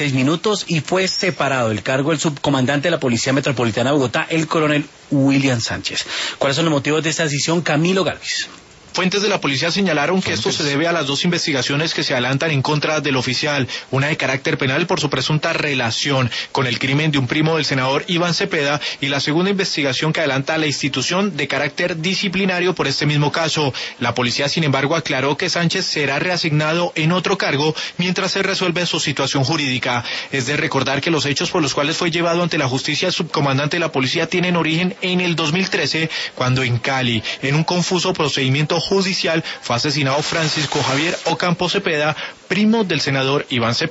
2:36 y fue separado del cargo del subcomandante de la Policía Metropolitana de Bogotá, el coronel William Sánchez. ¿Cuáles son los motivos de esta decisión? Camilo Galvis. Fuentes de la policía señalaron que esto se debe a las dos investigaciones que se adelantan en contra del oficial, una de carácter penal por su presunta relación con el crimen de un primo del senador Iván Cepeda y la segunda investigación que adelanta a la institución de carácter disciplinario por este mismo caso. La policía, sin embargo, aclaró que Sánchez será reasignado en otro cargo mientras se resuelve su situación jurídica. Es de recordar que los hechos por los cuales fue llevado ante la justicia el subcomandante de la policía tienen origen en el 2013, cuando en Cali, en un confuso procedimiento judicial, fue asesinado Francisco Javier Ocampo Cepeda, primo del senador Iván Cepeda.